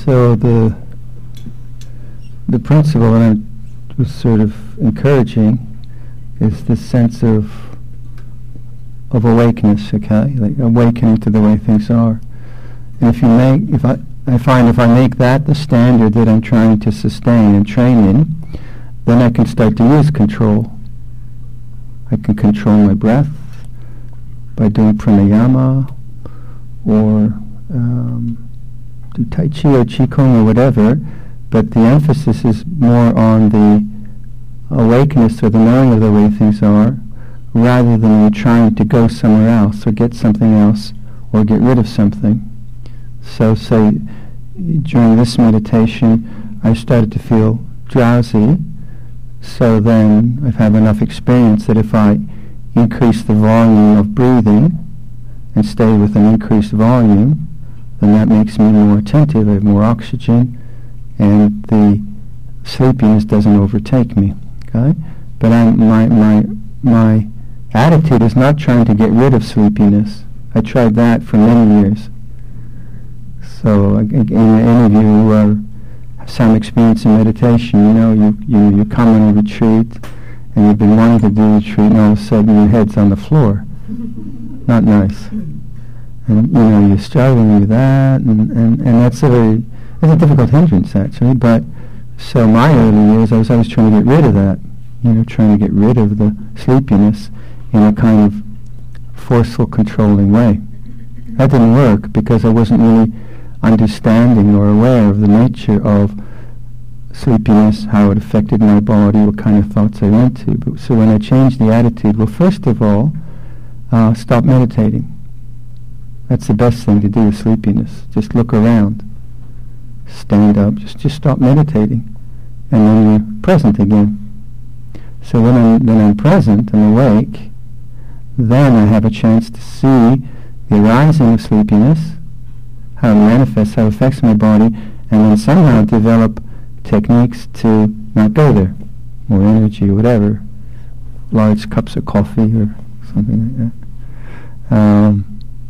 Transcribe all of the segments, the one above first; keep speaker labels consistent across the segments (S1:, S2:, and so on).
S1: So the principle that I was sort of encouraging is this sense of awakeness, okay, like awakening to the way things are. And I find if I make that the standard that I'm trying to sustain and train in, then I can start to use control. I can control my breath by doing pranayama, or do tai chi or qigong or whatever, but the emphasis is more on the awakeness or the knowing of the way things are, rather than trying to go somewhere else or get something else or get rid of something. So say during this meditation I started to feel drowsy, so then I've had enough experience that if I increase the volume of breathing and stay with an increased volume, then that makes me more attentive, I have more oxygen, and the sleepiness doesn't overtake me. Okay? But my attitude is not trying to get rid of sleepiness. I tried that for many years. So any of you have some experience in meditation, you come on a retreat and you've been wanting to do a retreat, and all of a sudden your head's on the floor. Not nice. And you're struggling with that, and that's it's a difficult hindrance actually. But so my early years, I was always trying to get rid of that, trying to get rid of the sleepiness in a kind of forceful, controlling way. That didn't work because I wasn't really understanding or aware of the nature of sleepiness, how it affected my body, what kind of thoughts I went to. So when I changed the attitude, well, first of all, stop meditating. That's the best thing to do with sleepiness. Just look around. Stand up. Just stop meditating. And then you're present again. So when I'm present and awake, then I have a chance to see the arising of sleepiness, how it manifests, how it affects my body, and then somehow develop techniques to not go there. More energy or whatever. Large cups of coffee or something like that.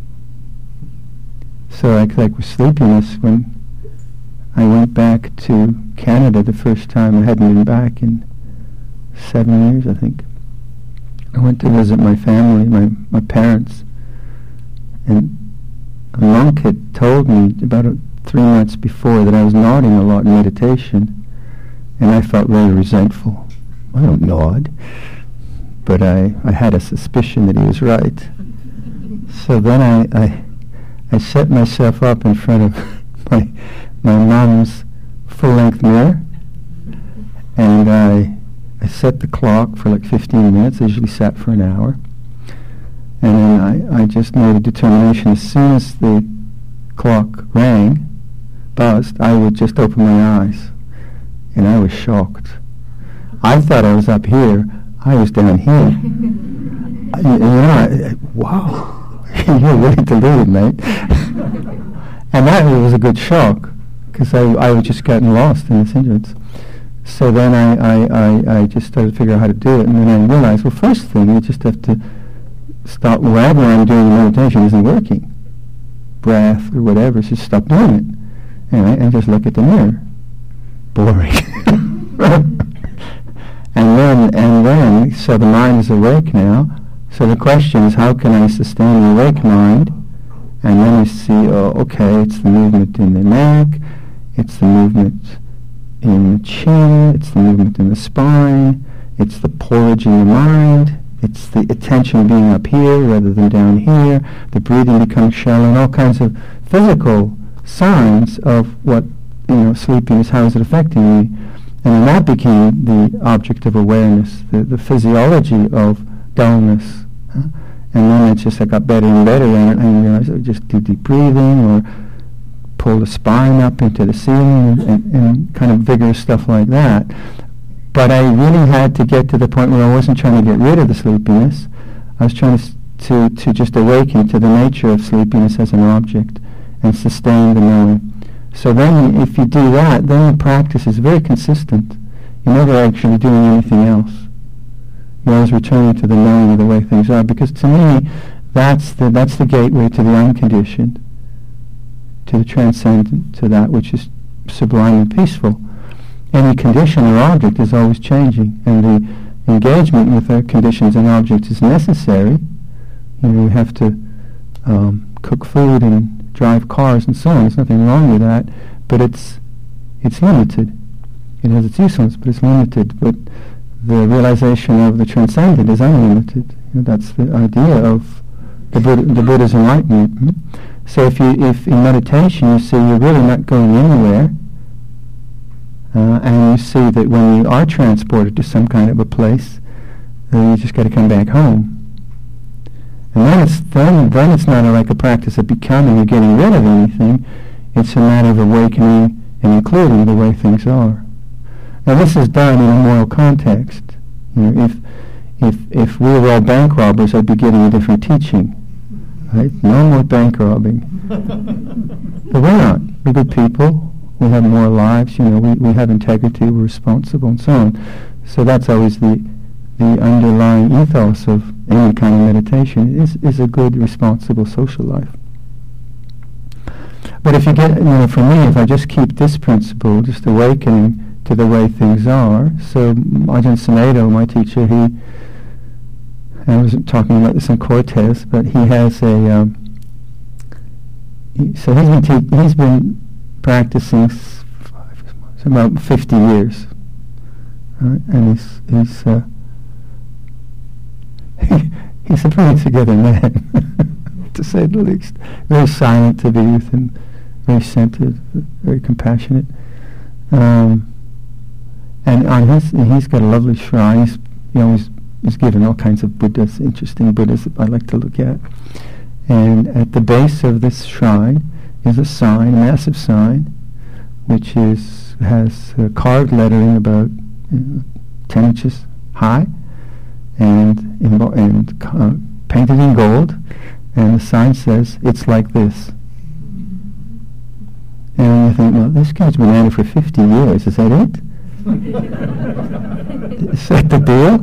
S1: So like with sleepiness, when I went back to Canada the first time, I hadn't been back in 7 years, I think. I went to visit my family, my parents, and a monk had told me about 3 months before that I was nodding a lot in meditation, and I felt very resentful. I don't nod, but I had a suspicion that he was right. So then I set myself up in front of my mom's full-length mirror, and I set the clock for like 15 minutes. I usually sat for an hour. And then I just made a determination, as soon as the clock buzzed, I would just open my eyes. And I was shocked. I thought I was up here. I was down here. Wow. You're really deluded, mate. And that was a good shock, because I had just gotten lost in this hindrance. So then I just started to figure out how to do it, and then I realized, well, first thing, you just have to stop whatever I'm doing in meditation isn't working. Breath or whatever, just stop doing it. And just look at the mirror. Boring. and then, so the mind is awake now. So the question is, how can I sustain the awake mind? And then you see, okay, it's the movement in the neck, it's the movement in the chin, it's the movement in the spine, it's the porridge in the mind, it's the attention being up here rather than down here, the breathing becomes shallow, and all kinds of physical signs of what, sleepiness, how is it affecting me? And then that became the object of awareness, the physiology of dullness. And then it's just I got better and better at it, and I realized I would just do deep breathing or pull the spine up into the ceiling and kind of vigorous stuff like that. But I really had to get to the point where I wasn't trying to get rid of the sleepiness. I was trying to just awaken to the nature of sleepiness as an object and sustain the knowing. So then if you do that, then the practice is very consistent. You're never actually doing anything else. You're always returning to the knowing of the way things are, because to me, that's the gateway to the unconditioned, to the transcendent, to that which is sublime and peaceful. Any condition or object is always changing, and the engagement with the conditions and objects is necessary. You have to cook food and drive cars and so on. There's nothing wrong with that, but it's limited. It has its usefulness, but it's limited. But the realization of the transcendent is unlimited. That's the idea of the Buddha's enlightenment. So if in meditation you see you're really not going anywhere, and you see that when you are transported to some kind of a place, you just got to come back home. And then it's not like a practice of becoming or getting rid of anything. It's a matter of awakening and including the way things are. Now this is done in a moral context. If we were all bank robbers, I'd be getting a different teaching. Right? No more bank robbing. But we're not. We're good people. We have moral lives. We have integrity. We're responsible, and so on. So that's always the underlying ethos of any kind of meditation is a good, responsible social life. But if you get, for me, if I just keep this principle, just awakening to the way things are. So Ajahn Sumedho, my teacher, I wasn't talking about this in Cortes, but he has he's been practicing about 50 years, right? And he's a pretty together man, to say the least. Very silent to be with him, very centered, very compassionate. And he's got a lovely shrine. He's given all kinds of Buddhas, interesting Buddhas that I like to look at. And at the base of this shrine is a sign, a massive sign, which has carved lettering about 10 inches high, and painted in gold. And the sign says, "It's like this." And you think, well, this guy's been at it for 50 years. Is that it? Is that the deal?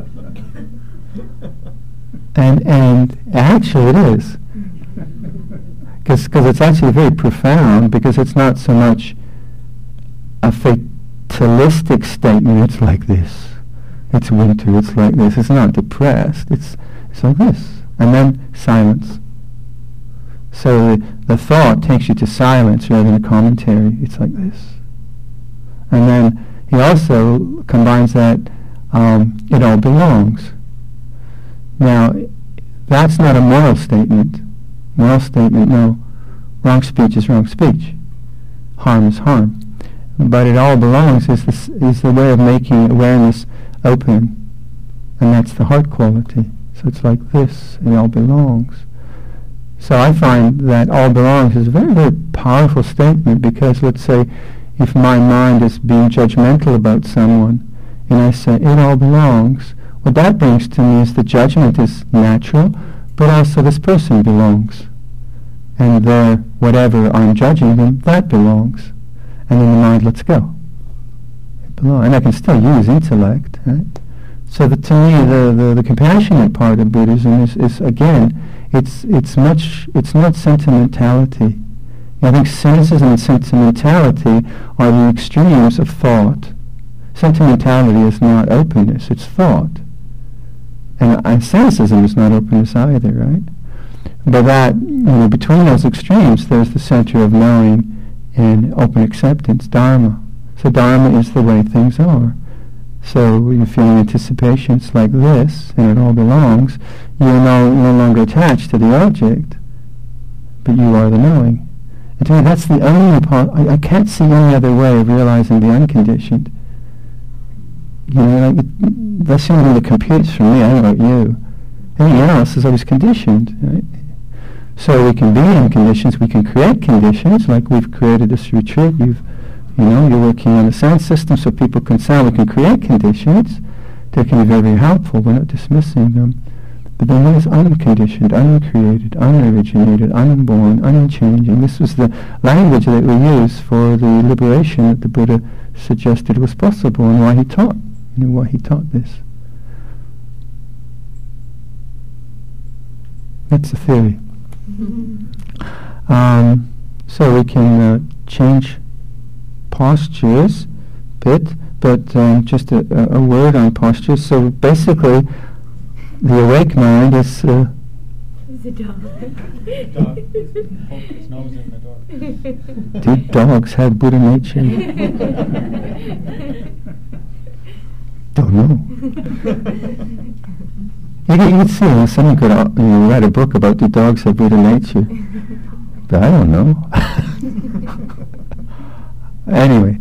S1: And actually it is. Because it's actually very profound, because it's not so much a fatalistic statement, it's like this. It's winter, it's like this. It's not depressed, it's like this. And then silence. So the thought takes you to silence rather than a commentary. It's like this. And then he also combines that it all belongs. Now, that's not a moral statement. Moral statement, no. Wrong speech is wrong speech. Harm is harm. But it all belongs is the way of making awareness open. And that's the heart quality. So it's like this. It all belongs. So I find that all belongs is a very, very powerful statement, because let's say if my mind is being judgmental about someone and I say it all belongs, what that brings to me is the judgment is natural, but also this person belongs. And whatever I'm judging them, that belongs. And then the mind lets go. It belongs. And I can still use intellect, right? So to me, the compassionate part of Buddhism is again, it's not sentimentality. I think cynicism and sentimentality are the extremes of thought. Sentimentality is not openness, it's thought. And cynicism is not openness either, right? But that, between those extremes, there's the center of knowing and open acceptance, Dharma. So Dharma is the way things are. So when you're feeling anticipation, it's like this, and it all belongs. You're no longer attached to the object, but you are the knowing. And to me, that's the only part. I can't see any other way of realizing the unconditioned. That's the only thing that computes for me. I don't know about you. Anything else is always conditioned, right? So we can be in conditions. We can create conditions, like we've created this retreat. You're working on the sound system so people can sound. We can create conditions. They can be very, very helpful. We're not dismissing them. But then what is unconditioned, uncreated, unoriginated, unborn, unchanging? This was the language that we use for the liberation that the Buddha suggested was possible, and why he taught this. That's the theory. So we can change postures bit, but just a word on postures. So basically, the awake mind is...
S2: The dog.
S3: Dog. Poke his nose in the door.
S1: Do dogs have Buddha nature? Don't know. You can see, someone could write a book about do dogs have Buddha nature. But I don't know. Anyway,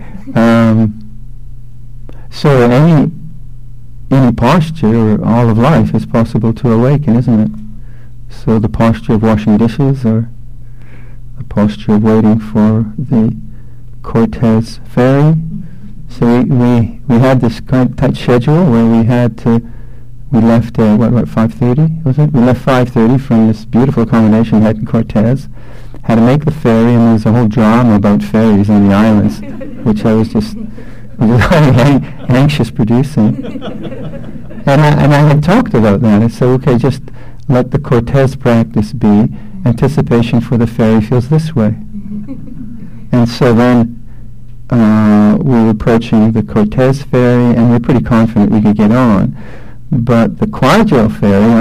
S1: so any posture or all of life is possible to awaken, isn't it? So the posture of washing dishes, or the posture of waiting for the Cortez ferry. So we had this kind of tight schedule where we left 5:30 was it? We left 5:30 from this beautiful accommodation we had in Cortez. Had to make the ferry, and there was a whole drama about ferries on the islands, which I was just anxious producing. And I had talked about that. I said, okay, just let the Cortez practice be. Anticipation for the ferry feels this way. And so then we were approaching the Cortez ferry, and we were pretty confident we could get on. But the Quadrille ferry,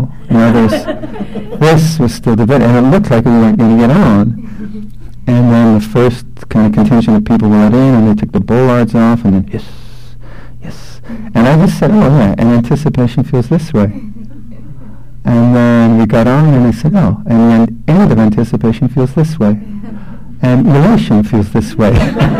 S1: this was still the bit, and it looked like we weren't going to get on. And then the first kind of contingent of people went in, and they took the bollards off, and then yes. And I just said, oh yeah, and anticipation feels this way. And then we got on, and they said, oh, and the end of anticipation feels this way. And elation feels this way.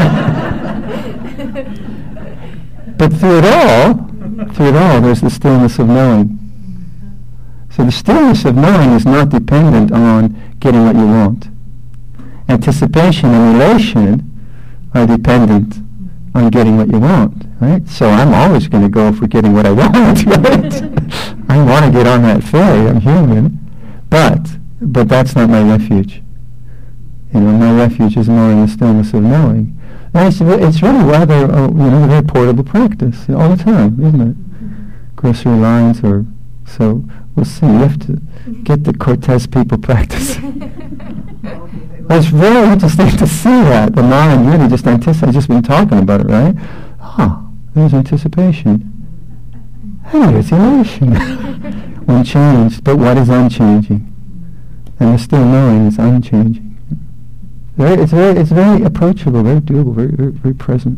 S1: But through it all, there's the stillness of knowing. So the stillness of knowing is not dependent on getting what you want. Anticipation and elation are dependent on getting what you want, right? So I'm always going to go for getting what I want, right? I want to get on that ferry. I'm human, but that's not my refuge. My refuge is more in the stillness of knowing. And it's really rather, a very portable practice all the time, isn't it? Grocery lines, so we'll see. You have to get the Cortez people practicing. It's very interesting to see that. The mind really just anticipates. I've just been talking about it, right? There's anticipation. Hey, there's elation. Unchanged, but what is unchanging? And the still knowing is unchanging. It's very approachable, very doable, very, very, very present.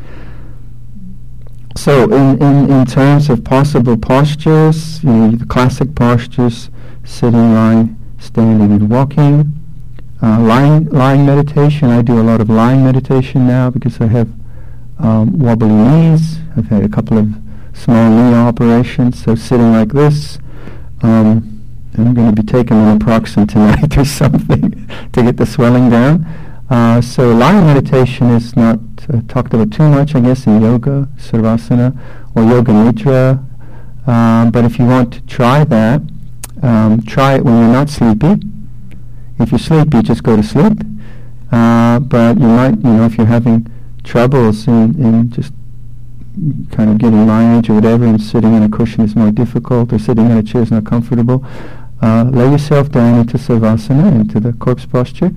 S1: So in terms of possible postures, the classic postures, sitting, lying, standing, and walking. Lying meditation, I do a lot of lying meditation now because I have wobbly knees. I've had a couple of small knee operations, so sitting like this, and I'm going to be taking naproxen tonight or something to get the swelling down. So lying meditation is not talked about too much, I guess, in yoga, Sarvasana, or Yoga Nidra. But if you want to try that, try it when you're not sleepy. If you're sleepy, just go to sleep. But you might, if you're having troubles in just kind of getting lineage or whatever, and sitting on a cushion is more difficult, or sitting in a chair is not comfortable, lay yourself down into Sarvasana, into the corpse posture,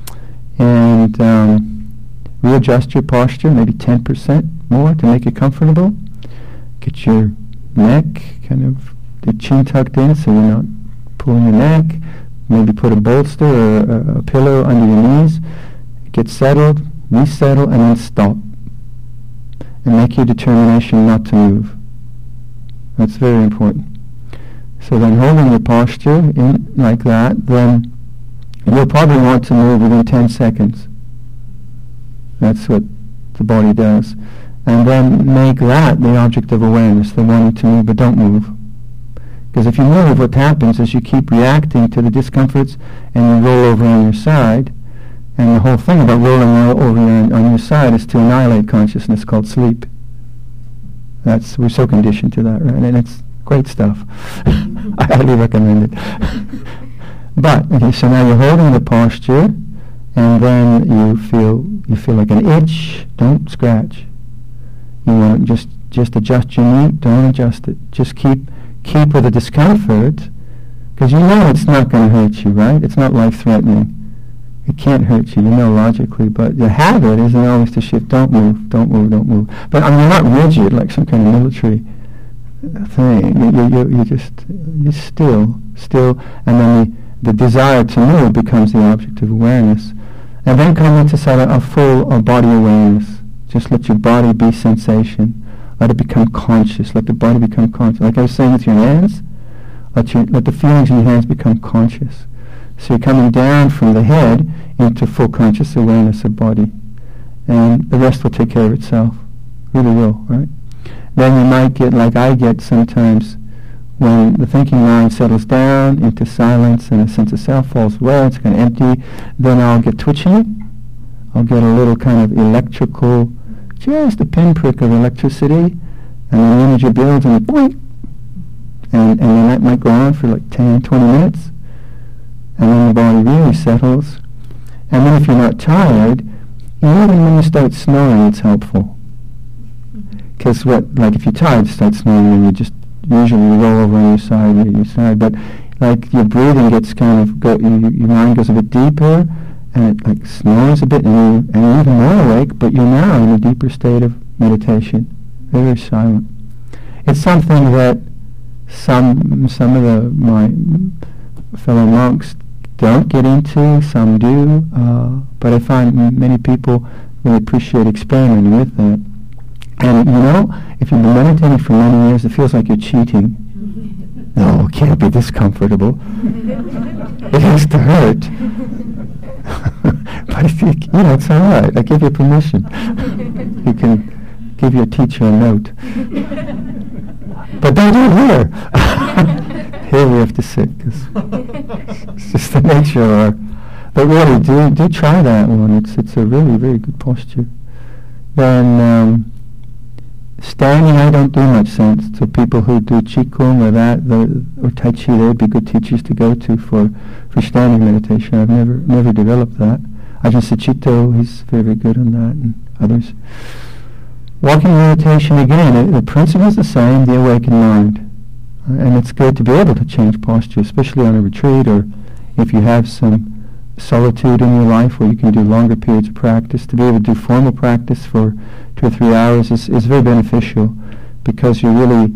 S1: and readjust your posture, maybe 10% more to make it comfortable. Get your neck, kind of the chin tucked in so you're not pulling your neck. Maybe put a bolster or a pillow under your knees. Get settled, resettle, and then stop. And make your determination not to move. That's very important. So then holding your posture in like that, then you'll probably want to move within 10 seconds. That's what the body does. And then make that the object of awareness, the wanting to move but don't move. Because if you move, what happens is you keep reacting to the discomforts and you roll over on your side. And the whole thing about rolling over on your side is to annihilate consciousness, called sleep. We're so conditioned to that, right? And it's great stuff. I highly recommend it. But, okay, so now you're holding the posture, and then you feel like an itch. Don't scratch. You want to just adjust your knee. Don't adjust it. Just keep with the discomfort, because you know it's not going to hurt you, right? It's not life-threatening. It can't hurt you, logically, but the habit isn't always to shift. Don't move, don't move, don't move. But I mean, you're not rigid like some kind of military thing. You're still, and then the desire to move becomes the object of awareness. And then come into sort of a full body awareness. Just let your body be sensation. Let it become conscious. Let the body become conscious. Like I was saying with your hands, let the feelings in your hands become conscious. So you're coming down from the head into full conscious awareness of body. And the rest will take care of itself. Really will, right? Then you might get, like I get sometimes, when the thinking mind settles down into silence and a sense of self falls away, it's kind of empty, then I'll get twitchy. I'll get a little kind of electrical, just a pinprick of electricity, and then the energy builds and boing! And then that might go on for like 10, 20 minutes. And then the body really settles. And then if you're not tired, even when you start snoring, it's helpful. Because if you're tired, start snoring, and you just usually roll over on your side. But like your breathing gets kind of, your mind goes a bit deeper, and it like snores a bit, and you're even more awake, but you're now in a deeper state of meditation. Very, very silent. It's something that some of my fellow monks don't get into, some do, but I find many people really appreciate experimenting with that. And if you've been meditating for many years, it feels like you're cheating. No, it can't be this comfortable. It has to hurt. But it's all right. I give you permission. You can give your teacher a note. But don't do it here. Here we have to sit, because it's just the nature of our... But really, do try that one. It's a really, very good posture. Then standing, I don't do much sense. To people who do Qigong or Tai Chi, they would be good teachers to go to for standing meditation. I've never developed that. Ajahn Sucitto, he's very, very good on that, and others. Walking meditation, again, the principle is the same, the awakened mind. And it's good to be able to change posture, especially on a retreat, or if you have some solitude in your life where you can do longer periods of practice. To be able to do formal practice for 2 or 3 hours is very beneficial, because you're really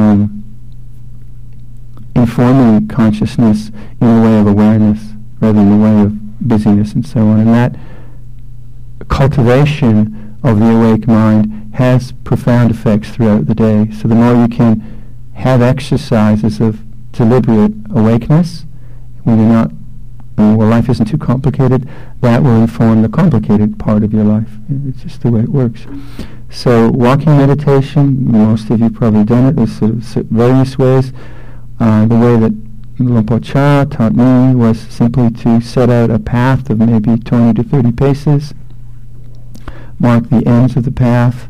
S1: informing consciousness in a way of awareness rather than a way of busyness and so on. And that cultivation of the awake mind has profound effects throughout the day. So the more you can have exercises of deliberate awakeness, when you're not, life isn't too complicated, that will inform the complicated part of your life. It's just the way it works. So walking meditation, most of you probably done it. There's sort of various ways. The way that Luang Por Chah taught me was simply to set out a path of maybe 20 to 30 paces, mark the ends of the path,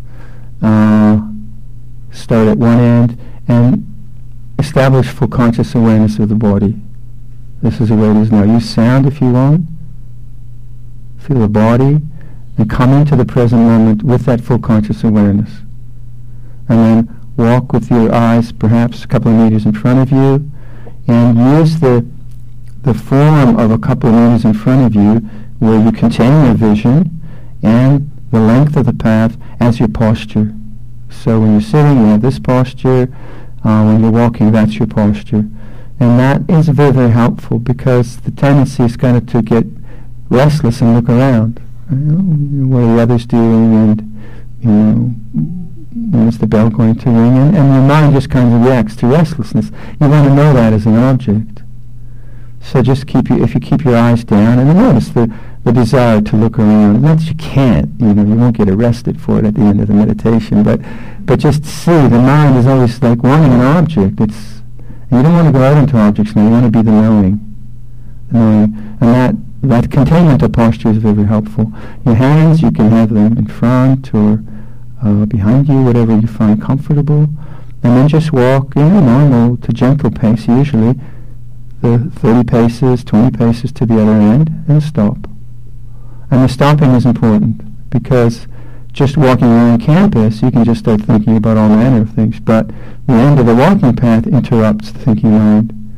S1: start at one end, and establish full conscious awareness of the body. This is the way it is now. Use sound if you want. Feel the body, and come into the present moment with that full conscious awareness. And then walk with your eyes perhaps a couple of meters in front of you, and use the form of a couple of meters in front of you where you contain your vision and the length of the path as your posture. So when you're sitting, you have this posture. When you're walking, that's your posture. And that is very, very helpful, because the tendency is kind of to get restless and look around. What are the others doing? And, when is the bell going to ring? And your mind just kind of reacts to restlessness. You want to know that as an object. So just if you keep your eyes down, and notice the desire to look around. Not that you can't, you won't get arrested for it at the end of the meditation, but just see, the mind is always like wanting an object. And you don't want to go out into objects now, you want to be the knowing. And that containment of posture is very, very helpful. Your hands, you can have them in front or behind you, whatever you find comfortable. And then just walk in a normal to gentle pace, usually, the 30 paces, 20 paces to the other end, and stop. And the stopping is important, because just walking around campus, you can just start thinking about all manner of things, but the end of the walking path interrupts the thinking mind.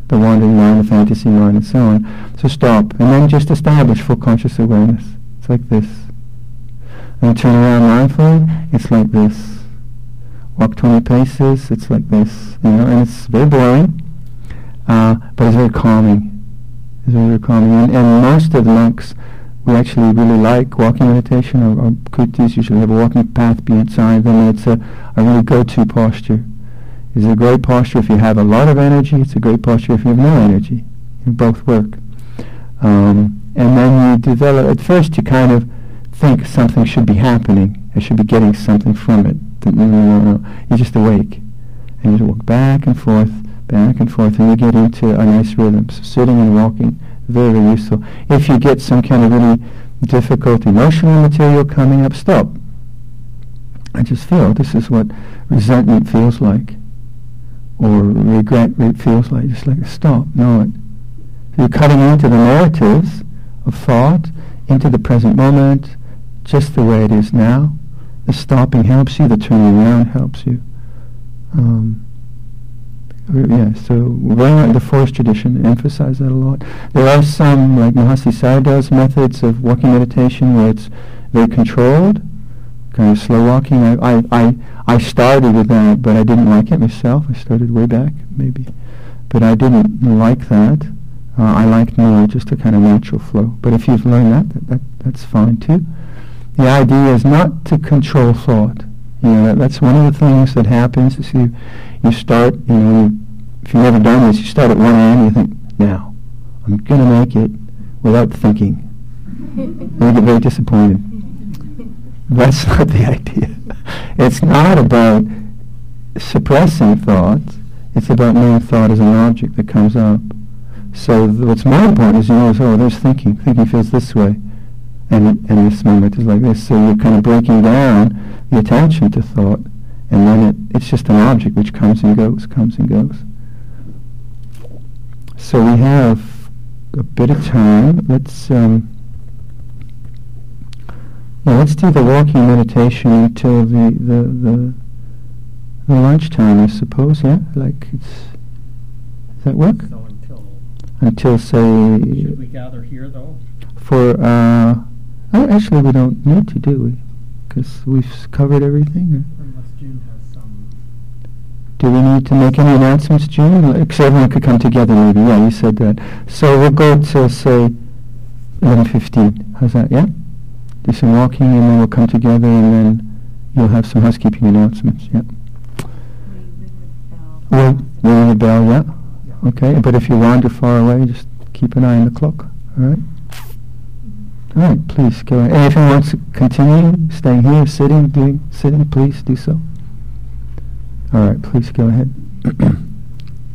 S1: the wandering mind, the fantasy mind, and so on. So stop, and then just establish full conscious awareness. It's like this. And turn around mindfully, it's like this. Walk 20 paces, it's like this. And it's very boring, but it's very calming. It's very calming. And most of the monks, we actually really like walking meditation, or kutis usually have a walking path beside them, and it's a really go-to posture. It's a great posture if you have a lot of energy. It's a great posture if you have no energy. Both work. And then you develop, at first you kind of think something should be happening. I should be getting something from it. No. You're just awake. And you just walk back and forth, and you get into a nice rhythm. So sitting and walking, very, very useful. If you get some kind of really difficult emotional material coming up, stop. I just feel this is what resentment feels like, or regret feels like. Just like stop, know it. So you're cutting into the narratives of thought, into the present moment, just the way it is now. The stopping helps you, the turning around helps you. So the forest tradition emphasize that a lot. There are some, like Mahasi Sayadaw's methods of walking meditation, where it's very controlled, kind of slow walking. I started with that, but I didn't like it myself. I started way back, maybe. But I didn't like that. I liked more just a kind of natural flow. But if you've learned that's fine too. The idea is not to control thought. That's one of the things that happens. Is you start, if you've never done this, you start at one end, you think, now, I'm going to make it without thinking. And you get very disappointed. That's not the idea. It's not about suppressing thought. It's about knowing thought as an object that comes up. So what's more important is there's thinking. Thinking feels this way. And this moment is like this. So you're kind of breaking down the attention to thought, and then it's just an object which comes and goes. So we have a bit of time. Let's do the walking meditation until the lunchtime, I suppose. Yeah, does that work?
S3: So
S1: until say.
S3: Should we gather here though?
S1: Actually, we don't need to, do we? Because we've covered everything.
S3: Unless June has some.
S1: Do we need to make any announcements, June? Because everyone could come together, maybe. Yeah, you said that. So we'll go to say 11:15. How's that? Yeah. Do some walking, and then we'll come together, and then you'll have some housekeeping announcements. Yeah. We'll ring the bell. Yeah. Okay. But if you wander far away, just keep an eye on the clock. All right. All right, please go ahead. And if anyone wants to continue staying here, sitting, please do so. All right, please go ahead.